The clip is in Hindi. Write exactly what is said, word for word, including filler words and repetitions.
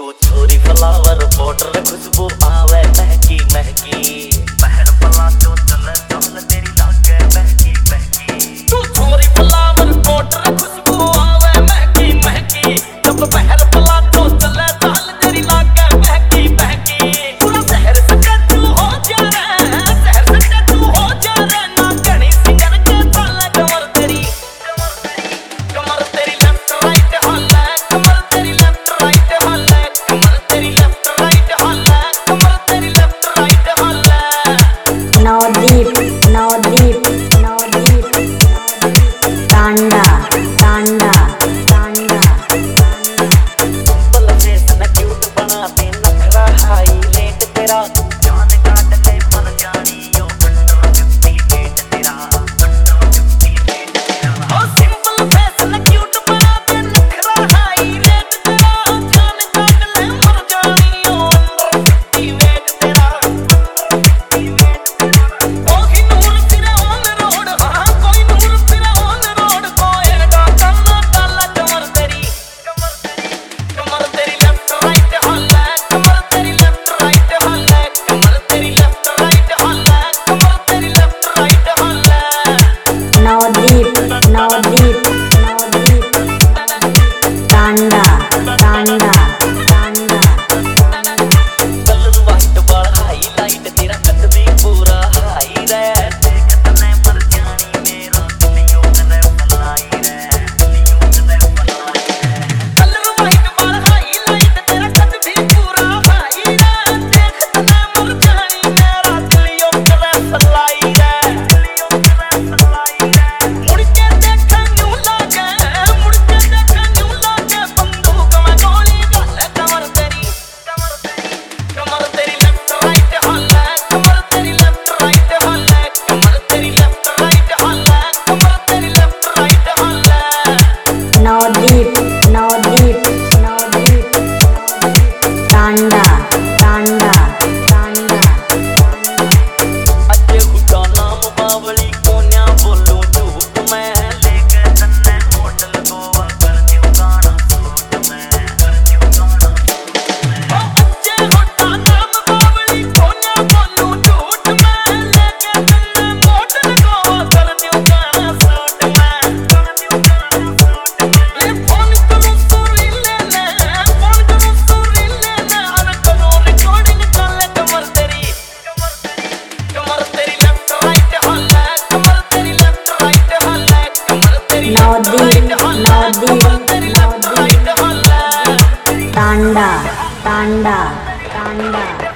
तू छोरी फ्लावर पाउडर खुशबू आवे महकी महकी बहर पला तो चल चल तेरी लागे महकी महकी तू छोरी फ्लावर पाउडर खुशबू आवे महकी महकी जब बहर पला तो चल चल तेरी लागे महकी महकी पूरा शहर सटा तू हो जा रे शहर सटा तू हो जा रे ना घनी सिंगर के थाल कमर तेरी कमर तेरी लेफ्ट राइट हल्ला कमर तेरी लेफ्ट राइट हल्ला कमर तेरी लेफ्ट राइट हल्ला कमर तेरी लेफ्ट राइट हल्ला नवदीप नवदीप नवदीप टांडा टांडा टांडा सिंपल फेस न क्यूट बनाते नखरा हाई रेट तेरा जान काट ले पर जानी यो अंडर फिफ्टी वेट तेरा अंडर फिफ्टी वेट तेरा ओ सिंपल फेस न क्यूट बनाते नखरा हाई रेट तेरा जान काट ले पर जानी यो अंडर फिफ्टी वेट तेरा फिफ्टी वेट तेरा ओ ही नूर फिर ऑन रोड हां कोई नूर फिर ऑन रोड कोई का कन्ना काला कमर तेरी कमर तेरी कमर तेरी लेफ्ट राइट हल्ला कमर तेरी लेफ्ट राइट हल्ला कमर तेरी लेफ्ट राइट हल्ला कमर तेरी लेफ्ट राइट हल्ला नवदीप नवदीप नवदीप टांडा टांडा टांडा कलर वाइट बाल हाईलाइट तेरा कद भी पूरा हाई रे देख तने पर जानी मेरा दिलियों कने फलाई रे दिलियों कने फलाई रे कलर वाइट बाल हाईलाइट तेरा कद भी पूरा हाई रे देख तने पर जानी मेरा दिलियों कने फलाई रे दिलियों कने फलाई रे मुड़ के देखन न्यू लागे मुड़ के देखन न्यू लागे बंदूक में गोली डाले कमर तेरी कमर तेरी कमर तेरी लेफ्ट राइट हल्ला कमर तेरी लेफ्ट राइट हल्ला कमर तेरी लेफ्ट राइट हल्ला कमर तेरी लेफ्ट राइट हल्ला नवदीप नवदीप नवदीप टांडा टांडा टांडा अजे हुड्डा नाम बावली कोन्या बोलूं झूठ मैं लेके तन्ने होटल गोवा कर दियो गाना सूट मैं कर दियो गाना ओ अजे हुड्डा नाम बावली कोन्या बोलूं झूठ मैं लेके तन्ने होटल गोवा कर दियो गाना सूट मैं कर दियो गाना सूट ले फोन करूं सूरी लेने फोन करूं सूरी लेने और करूं रिकॉर्डिंग काले कमर तेरी कमर तेरी कमर तेरी लेफ्ट राइट हल्ला कमर तेरी लेफ्ट राइट हल्ला कमर तेरी नवदीप नवदीप कमर तेरी लेफ्ट राइट हल्ला टांडा टांडा टांडा